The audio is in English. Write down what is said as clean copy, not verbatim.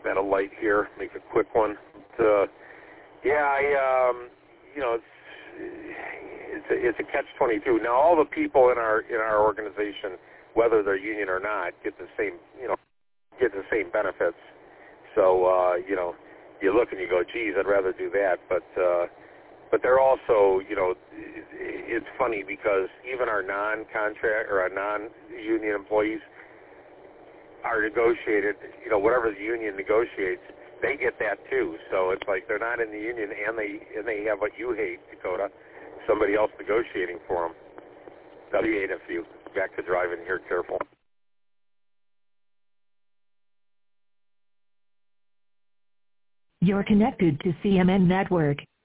at a light here. Make a quick one. But, it's a catch-22. Now, all the people in our organization, whether they're union or not, get the same benefits. So you look and you go, geez, I'd rather do that. But they're also, it's funny because even our non-contract or our non-union employees are negotiated, whatever the union negotiates, they get that too. So it's like they're not in the union and they have what you hate, Dakota, somebody else negotiating for them. W8FU. Back to driving here, careful. You're connected to CMN Network.